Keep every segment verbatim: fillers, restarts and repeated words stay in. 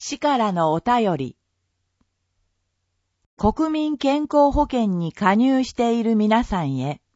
市からのお便り。国民健康保険に加入している皆さんへ。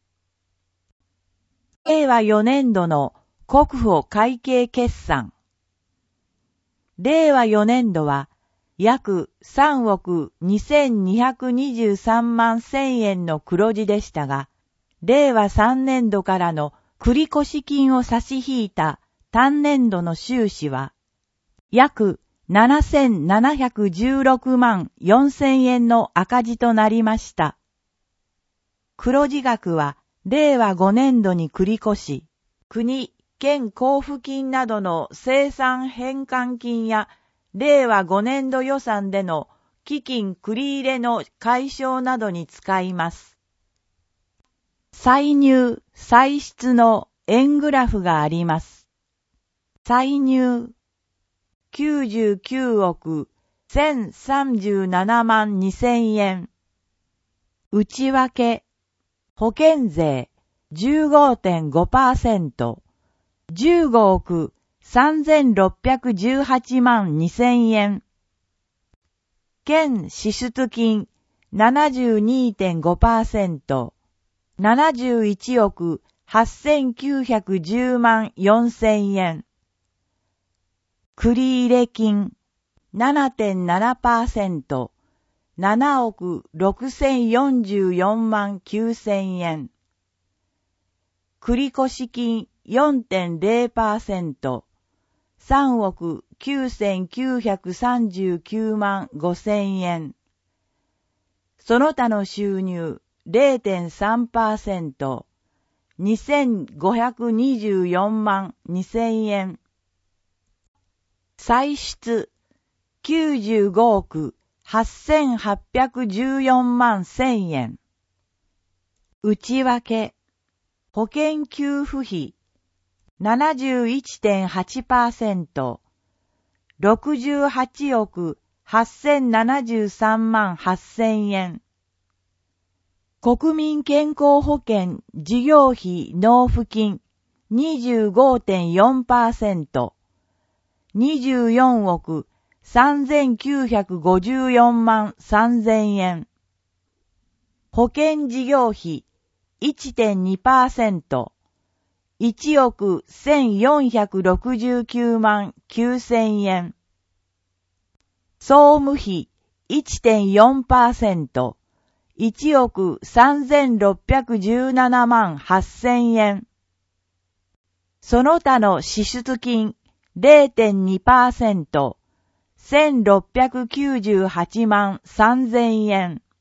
れいわよねんどの国保会計決算。れいわよねんどは約さんおくにせんにひゃくにじゅうさんまんせんえんの黒字でしたが、れいわさんねんどからの繰越金を差し引いた単年度の収支は、約ななせんななひゃくじゅうろくまんよんせんえんの赤字となりました。黒字額はれいわごねんどに繰越し、国、県交付金などの生産返還金やれいわごねんど予算での基金繰り入れの解消などに使います。歳入・歳出の円グラフがあります。歳入きゅうじゅうきゅうおくせんさんじゅうななまんにせんえん。内訳保険税 じゅうごてんごパーセント、じゅうごおくさんぜんろっぴゃくじゅうはちまんにせんえん。県支出金 ななじゅうにてんごパーセント、ななじゅういちおくはっせんきゅうひゃくじゅうまんよんせんえん。繰入金 ななてんななパーセント、ななおくろくせんよんじゅうよんまんきゅうせんえん。繰越金 よんてんれいパーセント、さんおくきゅうせんきゅうひゃくさんじゅうきゅうまんごせんえん。その他の収入 れいてんさんパーセント、にせんごひゃくにじゅうよんまんにせんえん。歳出きゅうじゅうごおくはっせんはっぴゃくじゅうよんまんせんえん。内訳保険給付費 ななじゅういちてんはちパーセント、ろくじゅうはちおくはっせんななじゅうさんまんはっせんえん。国民健康保険事業費納付金 にじゅうごてんよんパーセント、にじゅうよんおくさんぜんきゅうひゃくごじゅうよんまんさんぜんえん。保険事業費 いちてんにパーセント、いちおくせんよんひゃくろくじゅうきゅうまんきゅうせんえん。総務費 いちてんよんパーセント、いちおくさんぜんろっぴゃくじゅうななまんはっせんえん。その他の支出金 れいてんにパーセント、せんろっぴゃくきゅうじゅうはちまんさんぜんえん。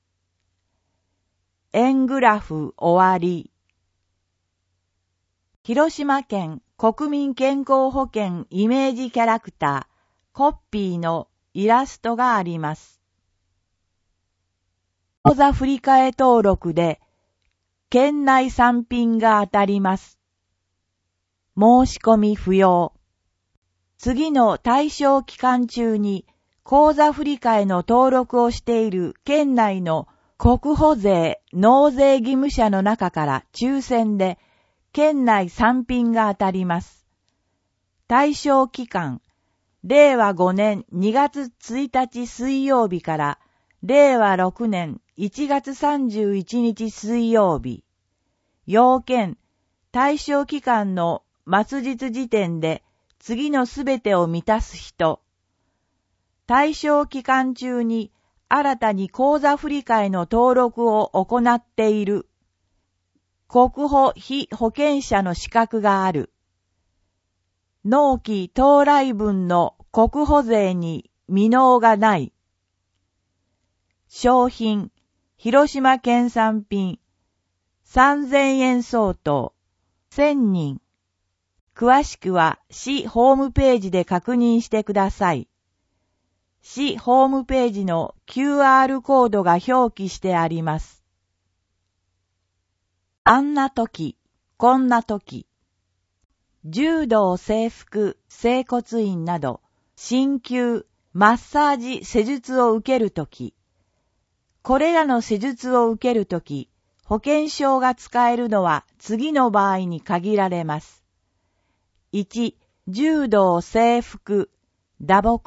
円グラフ終わり。広島県国民健康保険イメージキャラクター、コッピーのイラストがあります。口座振替登録で、県内産品が当たります。申し込み不要。次の対象期間中に口座振替の登録をしている県内の国保税・納税義務者の中から抽選で県内産品が当たります。対象期間、れいわごねんにがつついたち水曜日かられいわろくねんいちがつさんじゅういちにち水曜日。要件、対象期間の末日時点で次のすべてを満たす人。対象期間中に新たに口座振替の登録を行っている。国保被保険者の資格がある。納期到来分の国保税に未納がない。商品、広島県産品、さんぜんえん相当、せんにん。詳しくは市ホームページで確認してください。市ホームページの キューアール コードが表記してあります。あんな時、こんな時。柔道整復、整骨院など、鍼灸、マッサージ施術を受けるとき、これらの施術を受けるとき、保険証が使えるのは次の場合に限られます。いち、柔道整復、打撲、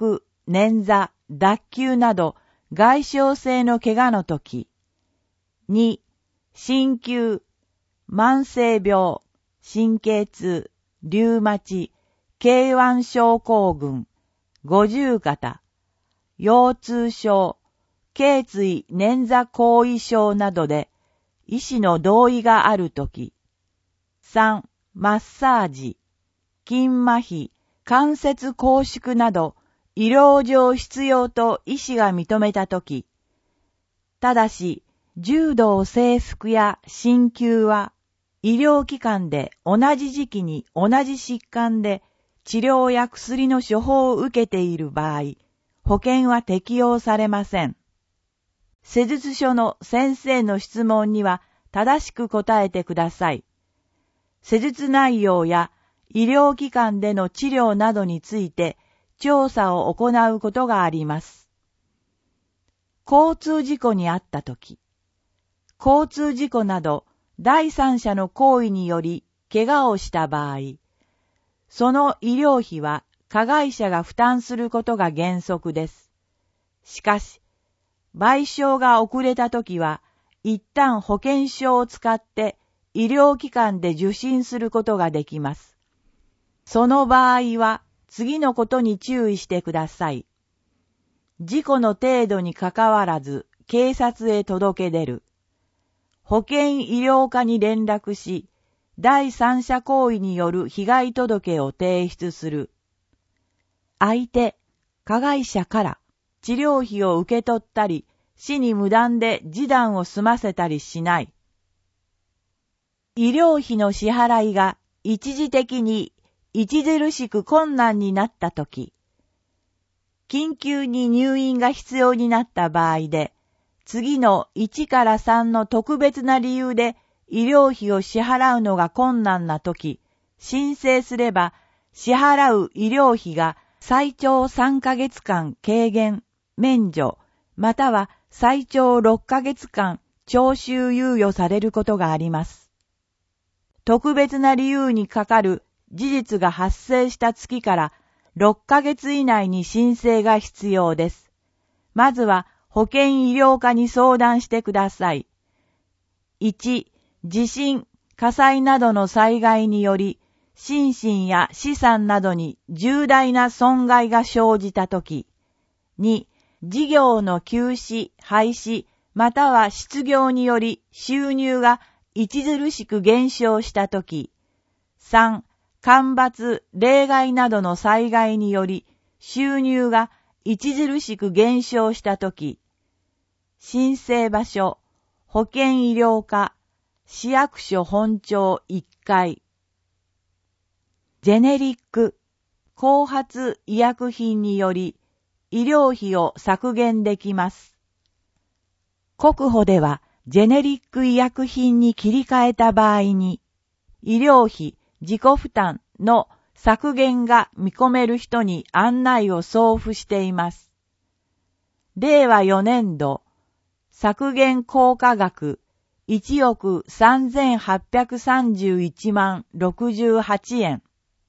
捻挫、脱臼など外傷性の怪我のとき。に、鍼灸、慢性病、神経痛、リュウマチ、ケーワン症候群、五十肩、腰痛症、頸椎捻挫後遺症などで医師の同意があるとき。さん、マッサージ、筋麻痺、関節拘縮など医療上必要と医師が認めたとき。ただし、柔道整復や鍼灸は医療機関で同じ時期に同じ疾患で治療や薬の処方を受けている場合、保険は適用されません。施術所の先生の質問には正しく答えてください。施術内容や医療機関での治療などについて調査を行うことがあります。交通事故に遭ったとき、交通事故など第三者の行為により怪我をした場合、その医療費は加害者が負担することが原則です。しかし、賠償が遅れたときは、一旦保険証を使って医療機関で受診することができます。その場合は、次のことに注意してください。事故の程度にかかわらず、警察へ届け出る。保険医療課に連絡し、第三者行為による被害届を提出する。相手、加害者から治療費を受け取ったり、死に無断で示談を済ませたりしない。医療費の支払いが一時的に著しく困難になったとき、緊急に入院が必要になった場合で、次のいちからさんの特別な理由で医療費を支払うのが困難なとき、申請すれば支払う医療費が最長さんかげつかん軽減、免除、または最長ろっかげつかん徴収猶予されることがあります。特別な理由にかかる事実が発生した月からろっかげつ以内に申請が必要です。まずは保険医療課に相談してください。いち、地震、火災などの災害により、心身や資産などに重大な損害が生じたとき。に、事業の休止、廃止、または失業により収入が著しく減少したとき。さん、干ばつ、冷害などの災害により収入が著しく減少したとき。申請場所、保険医療課、市役所本庁いっかい。ジェネリック、後発医薬品により医療費を削減できます。国保ではジェネリック医薬品に切り替えた場合に、医療費自己負担の削減が見込める人に案内を送付しています。れいわよねんど、削減効果額いちおくさんぜんはっぴゃくさんじゅういちまんろくじゅうはちえん。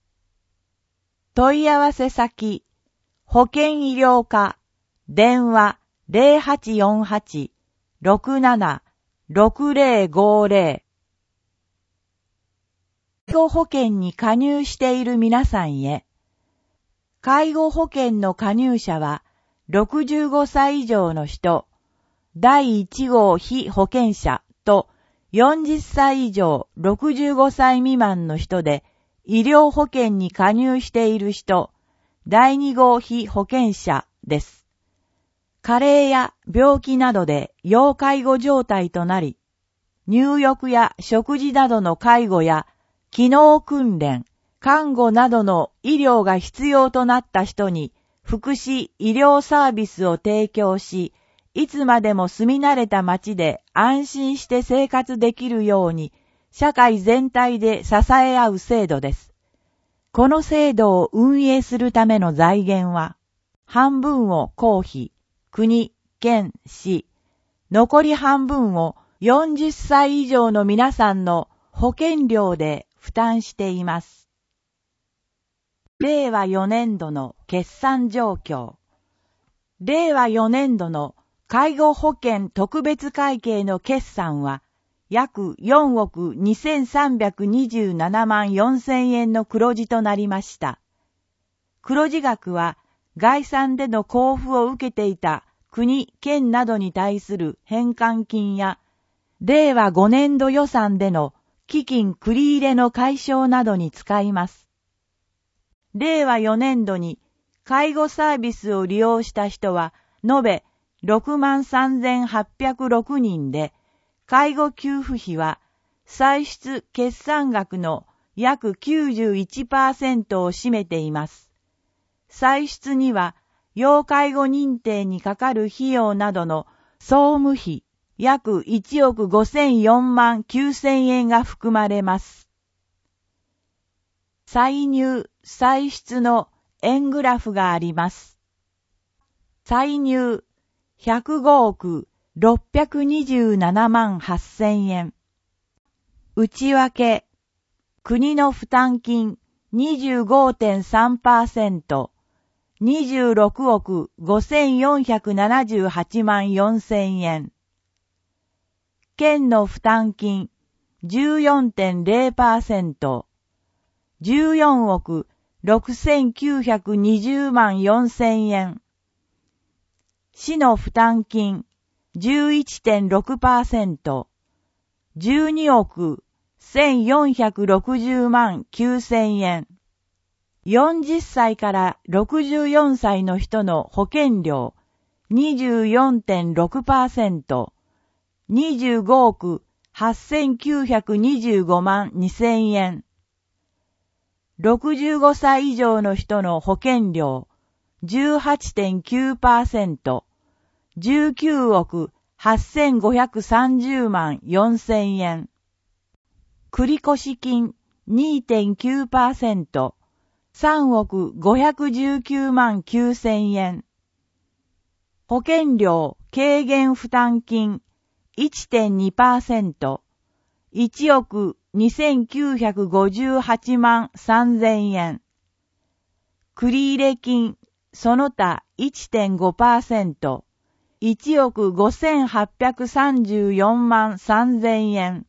問い合わせ先、保険医療課、電話 ゼロはちよんはち ろくなな ろくぜろごぜろ。介護保険に加入している皆さんへ。介護保険の加入者は、ろくじゅうごさい以上の人、だいいちごう被保険者とよんじゅっさい以上ろくじゅうごさい未満の人で、医療保険に加入している人、だいにごう被保険者です。加齢や病気などで要介護状態となり、入浴や食事などの介護や機能訓練、看護などの医療が必要となった人に福祉医療サービスを提供し、いつまでも住み慣れた町で安心して生活できるように、社会全体で支え合う制度です。この制度を運営するための財源は、半分を公費、国、県、市、残り半分をよんじゅっさい以上の皆さんの保険料で負担しています。れいわよねんどの決算状況。 れいわよねんどの介護保険特別会計の決算は、約よんおくにせんさんびゃくにじゅうななまんよんせんえんの黒字となりました。黒字額は、概算での交付を受けていた国、県などに対する返還金や、れいわごねんど予算での基金繰り入れの解消などに使います。れいわよねんどに介護サービスを利用した人は延べろくまんさんぜんはっぴゃくろくにんで、介護給付費は歳出決算額の約 きゅうじゅういちパーセント を占めています。歳出には要介護認定にかかる費用などの総務費約いちおくごせんよんまんきゅうせんえんが含まれます。歳入・歳出の円グラフがあります。歳入ひゃくごおくろっぴゃくにじゅうななまんはっせんえん。内訳、国の負担金 にじゅうごてんさんパーセント、にじゅうろくおくごせんよんひゃくななじゅうはちまんよんせんえん。県の負担金 じゅうよんてんぜろパーセント、じゅうよんおくろくせんきゅうひゃくにじゅうまんよんせんえん。市の負担金 じゅういちてんろくパーセント、じゅうにおくせんよんひゃくろくじゅうまんきゅうせんえん。よんじゅっさいからろくじゅうよんさいの人の保険料 にじゅうよんてんろくパーセント、にじゅうごおくはっせんきゅうひゃくにじゅうごまんにせんえん。ろくじゅうごさい以上の人の保険料 じゅうはちてんきゅうパーセント、じゅうきゅうおくはっせんごひゃくさんじゅうまんよんせんえん。繰越金 にてんきゅうパーセント、さんおくごひゃくじゅうきゅうまんきゅうせんえん。保険料軽減負担金 いってんにパーセント、いちおくにせんきゅうひゃくごじゅうはちまんさんぜんえん。繰入金その他 いってんごパーセント、いちおくごせんはっぴゃくさんじゅうよんまんさんぜんえん。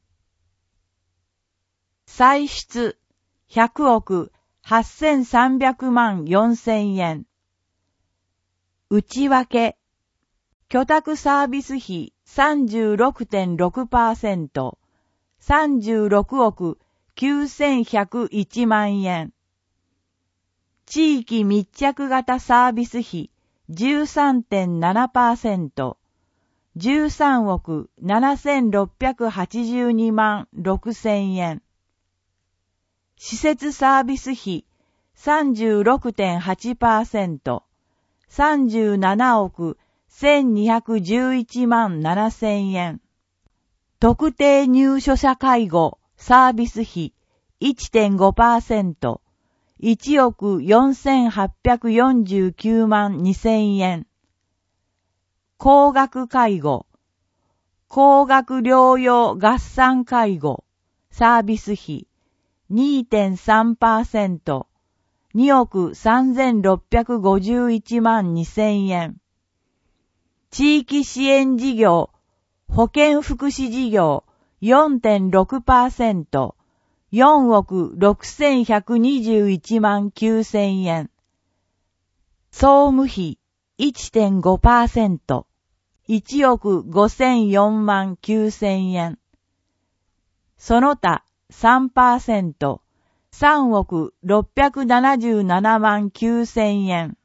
歳出ひゃくおくはっせんさんびゃくまんよんせんえん。内訳、居宅サービス費 さんじゅうろくてんろくパーセント、さんじゅうろくおくきゅうせんひゃくいちまんえん。地域密着型サービス費 じゅうさんてんななパーセント、じゅうさんおくななせんろっぴゃくはちじゅうにまんろくせんえん。施設サービス費 さんじゅうろくてんはちパーセント、さんじゅうななおくせんにひゃくじゅういちまんななせんえん。特定入所者介護サービス費 いってんごパーセント、いちおくよんせんはっぴゃくよんじゅうきゅうまんにせんえん。高額介護、高額療養合算介護サービス費 にてんさんパーセント、におくさんぜんろっぴゃくごじゅういちまんにせんえん。地域支援事業、保健福祉事業 よんてんろくパーセント、よんおくろくせんひゃくにじゅういちまんきゅうせんえん。総務費 いってんごパーセント、いちおくごせんよんまんきゅうせんえん。その他 さんパーセント、さんおくろっぴゃくななじゅうななまんきゅうせんえん。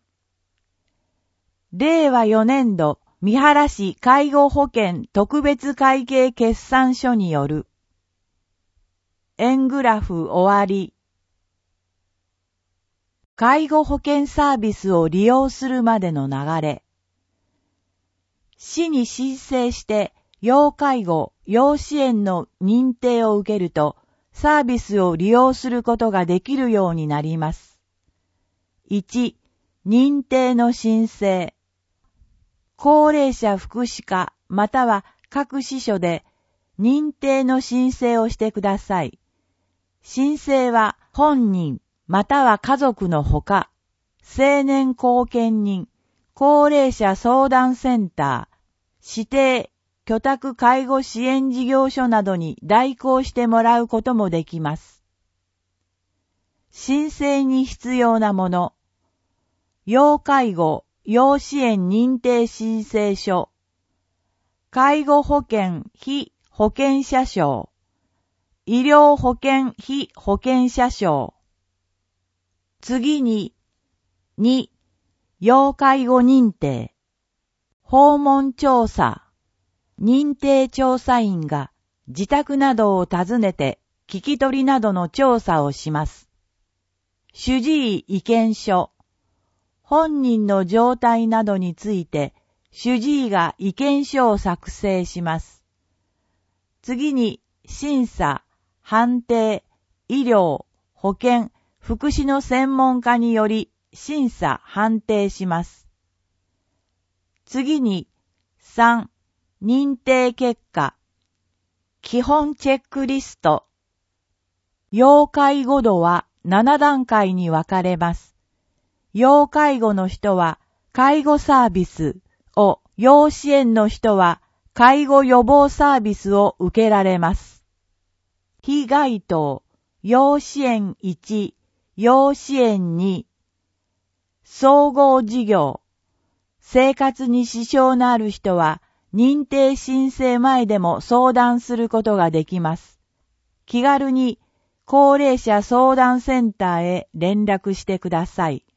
れいわよねんど三原市介護保険特別会計決算書による。円グラフ終わり。介護保険サービスを利用するまでの流れ。市に申請して要介護・要支援の認定を受けると、サービスを利用することができるようになります。いち、認定の申請。高齢者福祉課または各支所で認定の申請をしてください。申請は本人または家族のほか、成年後見人、 高齢者相談センター、指定居宅介護支援事業所などに代行してもらうこともできます。申請に必要なもの、要介護・要支援認定申請書、介護保険被保険者証、医療保険被保険者証。次に、に、要介護認定、訪問調査、認定調査員が自宅などを訪ねて聞き取りなどの調査をします。主治医意見書、本人の状態などについて主治医が意見書を作成します。次に、審査、判定、医療、保健、福祉の専門家により審査、判定します。次に、さん、認定結果、基本チェックリスト。要介護度はなな段階に分かれます。要介護の人は介護サービスを、要支援の人は介護予防サービスを受けられます。非該当、要支援いち、要支援に、総合事業、生活に支障のある人は認定申請前でも相談することができます。気軽に高齢者相談センターへ連絡してください。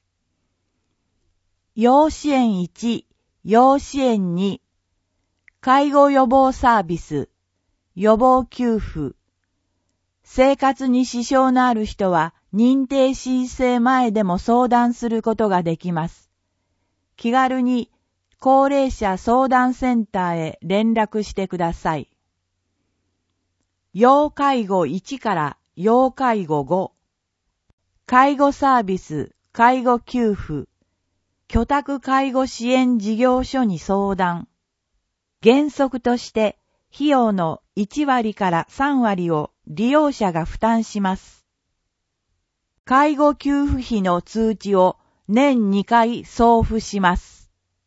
要支援いち、要支援に、介護予防サービス、予防給付。生活に支障のある人は認定申請前でも相談することができます。気軽に高齢者相談センターへ連絡してください。要介護いちから要介護ご。介護サービス、介護給付。居宅介護支援事業所に相談。原則として費用のいち割からさん割を利用者が負担します。介護給付費の通知を年にかい送付します。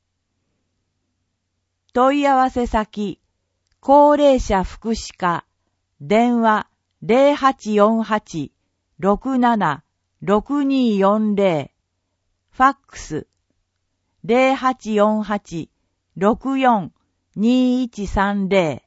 問い合わせ先、高齢者福祉課、電話 ゼロはちよんはち ろくなな ろくによんゼロ、ファックスゼロはちよんはち ろくよん にいちさんゼロ